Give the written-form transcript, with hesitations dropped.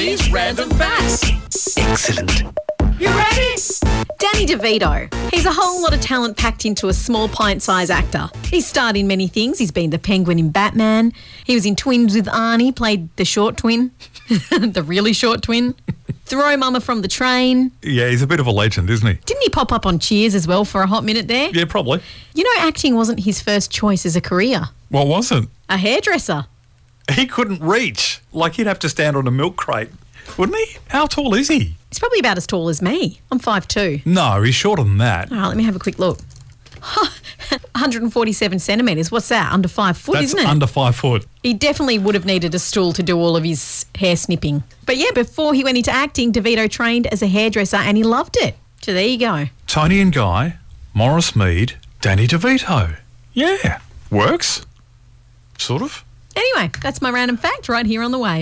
Joey's Random Facts. Excellent. You ready? Danny DeVito. He's a whole lot of talent packed into a small pint-sized actor. He's starred in many things. He's been the Penguin in Batman. He was in Twins with Arnie, played the short twin, the really short twin. Throw Mama from the Train. Yeah, he's a bit of a legend, isn't he? Didn't he pop up on Cheers as well for a hot minute there? Yeah, probably. You know, acting wasn't his first choice as a career. What wasn't? A hairdresser. He couldn't reach. Like, he'd have to stand on a milk crate, wouldn't he? How tall is he? He's probably about as tall as me. I'm 5'2". No, he's shorter than that. All right, let me have a quick look. 147 centimetres. What's that? Under 5 foot, That's isn't it? under 5 foot. He definitely would have needed a stool to do all of his hair snipping. But yeah, before he went into acting, DeVito trained as a hairdresser and he loved it. So there you go. Tony and Guy, Morris Mead, Danny DeVito. Yeah, works. Sort of. Anyway, that's my random fact right here on The Wave.